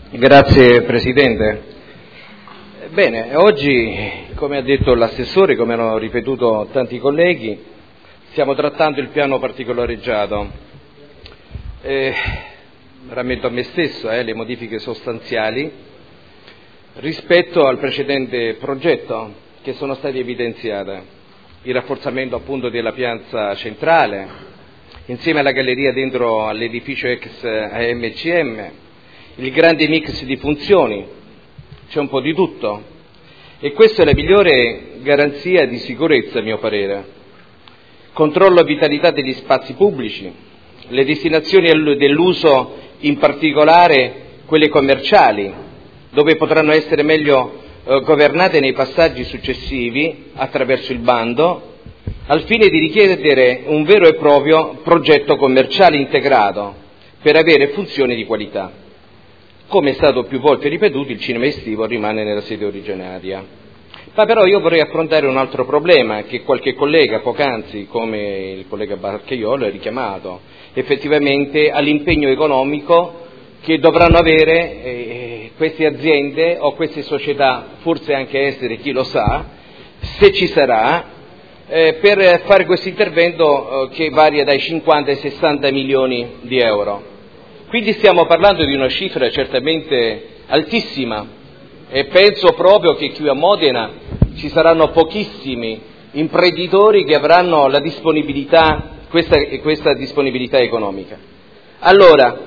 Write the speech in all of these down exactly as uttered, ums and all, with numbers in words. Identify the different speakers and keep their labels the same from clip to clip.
Speaker 1: Grazie Presidente. Bene, oggi, come ha detto l'assessore, come hanno ripetuto tanti colleghi, stiamo trattando il piano particolareggiato. Eh, rammento a me stesso eh, le modifiche sostanziali rispetto al precedente progetto che sono state evidenziate. Il rafforzamento appunto della piazza centrale, insieme alla galleria dentro all'edificio ex A M C M, il grande mix di funzioni, c'è un po' di tutto e questa è la migliore garanzia di sicurezza a mio parere. Controllo e vitalità degli spazi pubblici, le destinazioni dell'uso, in particolare quelle commerciali, dove potranno essere meglio eh, governate nei passaggi successivi attraverso il bando, al fine di richiedere un vero e proprio progetto commerciale integrato per avere funzioni di qualità. Come è stato più volte ripetuto, il cinema estivo rimane nella sede originaria. Ma però io vorrei affrontare un altro problema che qualche collega poc'anzi, come il collega Barcheiolo, ha richiamato, effettivamente all'impegno economico che dovranno avere eh, queste aziende o queste società, forse anche estere, chi lo sa, se ci sarà, eh, per fare questo intervento eh, che varia dai cinquanta ai sessanta milioni di euro. Quindi stiamo parlando di una cifra certamente altissima e penso proprio che qui a Modena ci saranno pochissimi imprenditori che avranno la disponibilità, questa, questa disponibilità economica. Allora,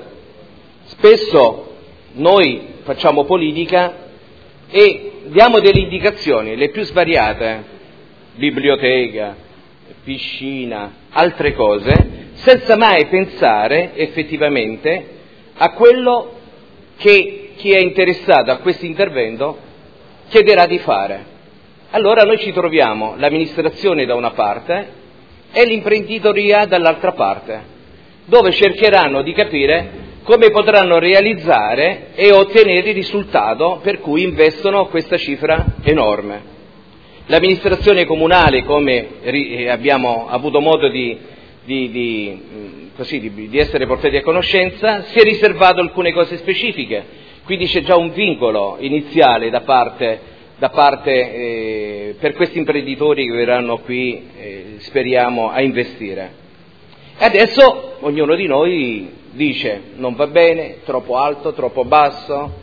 Speaker 1: spesso noi facciamo politica e diamo delle indicazioni, le più svariate, biblioteca, piscina, altre cose, senza mai pensare effettivamente a quello che chi è interessato a questo intervento chiederà di fare. Allora noi ci troviamo l'amministrazione da una parte e l'imprenditoria dall'altra parte, dove cercheranno di capire come potranno realizzare e ottenere il risultato per cui investono questa cifra enorme. L'amministrazione comunale, come abbiamo avuto modo di Di, di, così, di, di essere portati a conoscenza, si è riservato alcune cose specifiche, quindi c'è già un vincolo iniziale da parte, da parte eh, per questi imprenditori che verranno qui, eh, speriamo, a investire. E adesso ognuno di noi dice non va bene, troppo alto, troppo basso,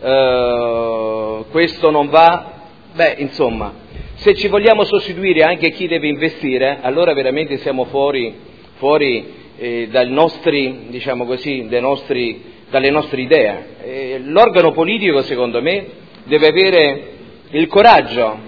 Speaker 1: eh, questo non va, beh insomma, se ci vogliamo sostituire anche chi deve investire, allora veramente siamo fuori fuori eh, dai nostri, diciamo così, dai nostri, dalle nostre idee. Eh, l'organo politico, secondo me, deve avere il coraggio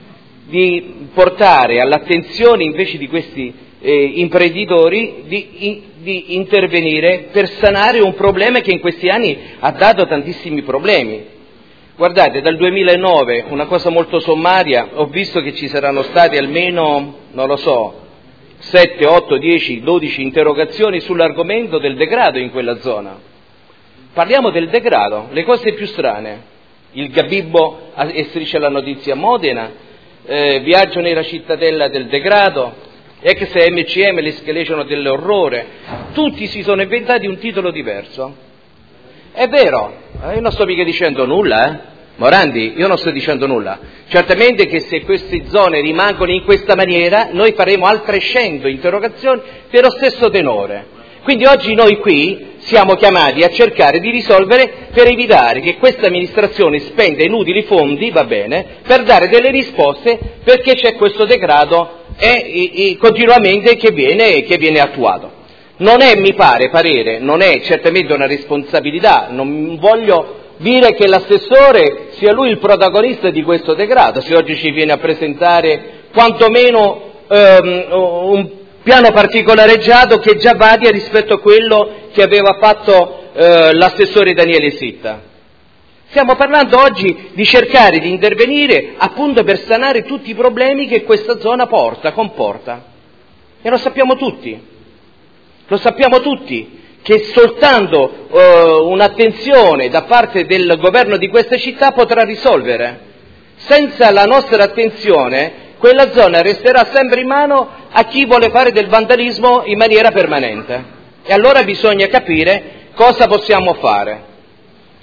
Speaker 1: di portare all'attenzione invece di questi eh, imprenditori di, in, di intervenire per sanare un problema che in questi anni ha dato tantissimi problemi. Guardate, dal duemilanove, una cosa molto sommaria, ho visto che ci saranno state almeno, non lo so, sette, otto, dieci, dodici interrogazioni sull'argomento del degrado in quella zona. Parliamo del degrado, le cose più strane. Il Gabibbo striscia la notizia a Modena, eh, viaggio nella cittadella del degrado, ex A M C M, l'escalation dell'orrore. Tutti si sono inventati un titolo diverso. È vero, io non sto mica dicendo nulla, eh. Morandi, io non sto dicendo nulla. Certamente che se queste zone rimangono in questa maniera, noi faremo altre cento interrogazioni dello stesso tenore. Quindi oggi noi qui siamo chiamati a cercare di risolvere per evitare che questa amministrazione spenda inutili fondi, va bene, per dare delle risposte perché c'è questo degrado e, e, e continuamente che viene, che viene attuato. Non è, mi pare, parere, non è certamente una responsabilità, non voglio dire che l'assessore sia lui il protagonista di questo degrado, se oggi ci viene a presentare quantomeno ehm, un piano particolareggiato che già varia rispetto a quello che aveva fatto eh, l'assessore Daniele Sitta. Stiamo parlando oggi di cercare di intervenire appunto per sanare tutti i problemi che questa zona porta, comporta. E lo sappiamo tutti, lo sappiamo tutti. Che soltanto uh, un'attenzione da parte del governo di questa città potrà risolvere. Senza la nostra attenzione, quella zona resterà sempre in mano a chi vuole fare del vandalismo in maniera permanente. E allora bisogna capire cosa possiamo fare.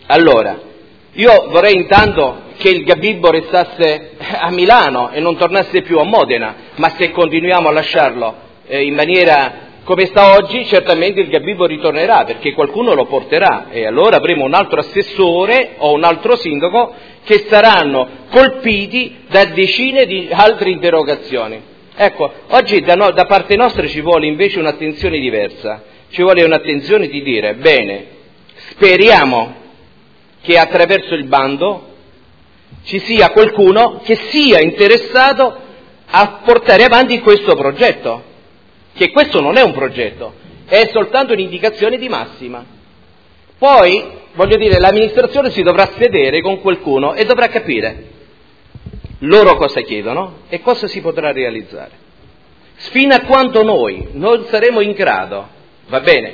Speaker 1: Allora, io vorrei intanto che il Gabibbo restasse a Milano e non tornasse più a Modena, ma se continuiamo a lasciarlo eh, in maniera come sta oggi, certamente il Gabibbo ritornerà, perché qualcuno lo porterà, e allora avremo un altro assessore o un altro sindaco che saranno colpiti da decine di altre interrogazioni. Ecco, oggi da, no, da parte nostra ci vuole invece un'attenzione diversa, ci vuole un'attenzione di dire, bene, speriamo che attraverso il bando ci sia qualcuno che sia interessato a portare avanti questo progetto, che questo non è un progetto, è soltanto un'indicazione di massima. Poi, voglio dire, l'amministrazione si dovrà sedere con qualcuno e dovrà capire loro cosa chiedono e cosa si potrà realizzare. Fino a quando noi non saremo in grado, va bene,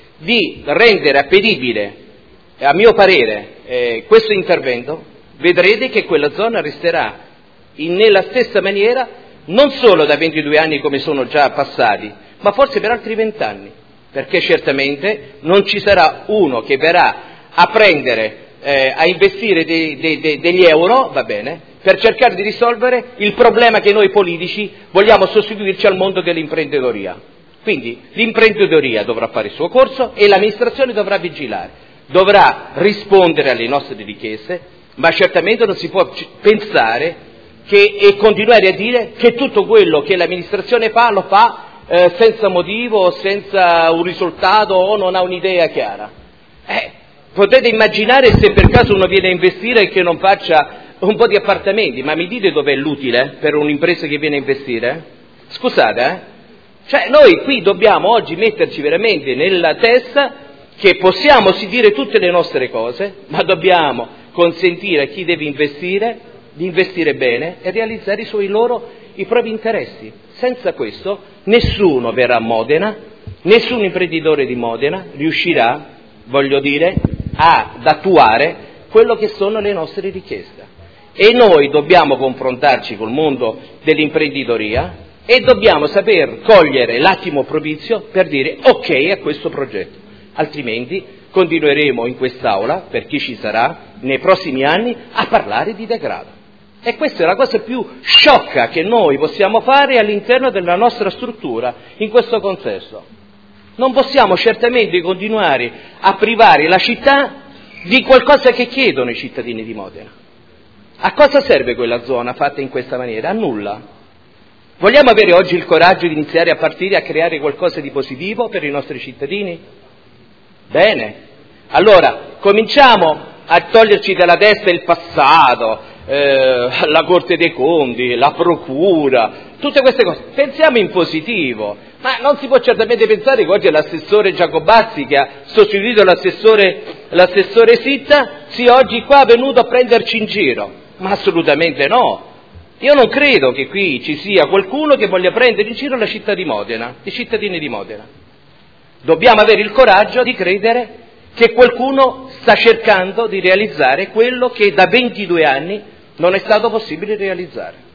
Speaker 1: di rendere appetibile, a mio parere, eh, questo intervento, vedrete che quella zona resterà in, nella stessa maniera non solo da ventidue anni come sono già passati, ma forse per altri vent'anni, perché certamente non ci sarà uno che verrà a prendere, eh, a investire dei, dei, dei, degli euro, va bene, per cercare di risolvere il problema che noi politici vogliamo sostituirci al mondo dell'imprenditoria. Quindi l'imprenditoria dovrà fare il suo corso e l'amministrazione dovrà vigilare, dovrà rispondere alle nostre richieste, ma certamente non si può pensare che, e continuare a dire che tutto quello che l'amministrazione fa lo fa eh, senza motivo, senza un risultato o non ha un'idea chiara. Eh, potete immaginare se per caso uno viene a investire e che non faccia un po' di appartamenti, ma mi dite dov'è l'utile per un'impresa che viene a investire? Scusate, eh? Cioè noi qui dobbiamo oggi metterci veramente nella testa che possiamo sì dire tutte le nostre cose, ma dobbiamo consentire a chi deve investire di investire bene e realizzare i suoi loro, i propri interessi. Senza questo nessuno verrà a Modena, nessun imprenditore di Modena riuscirà, voglio dire, ad attuare quello che sono le nostre richieste. E noi dobbiamo confrontarci col mondo dell'imprenditoria e dobbiamo saper cogliere l'attimo propizio per dire ok a questo progetto, altrimenti continueremo in quest'Aula, per chi ci sarà, nei prossimi anni, a parlare di degrado. E questa è la cosa più sciocca che noi possiamo fare all'interno della nostra struttura, in questo contesto. Non possiamo certamente continuare a privare la città di qualcosa che chiedono i cittadini di Modena. A cosa serve quella zona fatta in questa maniera? A nulla. Vogliamo avere oggi il coraggio di iniziare a partire a creare qualcosa di positivo per i nostri cittadini? Bene. Allora, cominciamo a toglierci dalla testa il passato, eh, la Corte dei Conti, la Procura, tutte queste cose. Pensiamo in positivo, ma non si può certamente pensare che oggi l'assessore Giacobazzi, che ha sostituito l'assessore, l'assessore Sitta, sia oggi qua venuto a prenderci in giro, ma assolutamente no. Io non credo che qui ci sia qualcuno che voglia prendere in giro la città di Modena, i cittadini di Modena. Dobbiamo avere il coraggio di credere che qualcuno sta cercando di realizzare quello che da ventidue anni non è stato possibile realizzare.